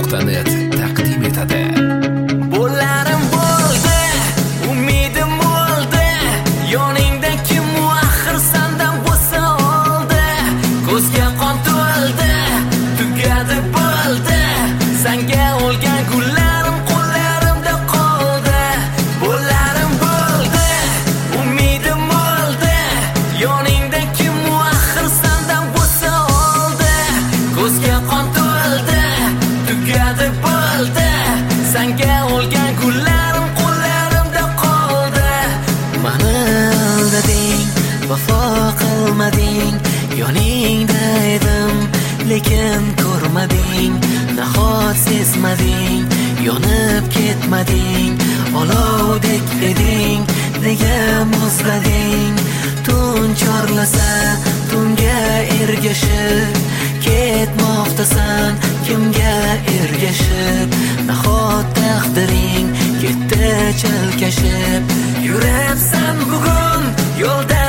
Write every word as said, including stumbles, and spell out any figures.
nuqta net taqdim etadi. Bo'larim bo'ldi, umidim bo'ldi, yoningda kim u axir sendan bo'lsa oldi. Ko'zga qon to'ldi, tugadi bo'ldi, senga olgan gullarim qo'llarimda qoldi. Bo'larim bo'ldi, umidim bo'ldi, yoningda kim u axir sendan bo'lsa oldi. Ko'zga qon to'ldi, tugadi bo'ldi, senga olgan gullarim qo'llarimda qoldi. Mani aldading, vafo qilmading, yoningda edim lekin ko'rmading. Nahot sezmading, yonib ketmading, olovdek eding, nega muzlading? Tun chorlasa tunga ergashib ketmoqdasan, kimga ergashib? Nahot taqdiring ketdi chalkashib, yuribsan bugun yo'lda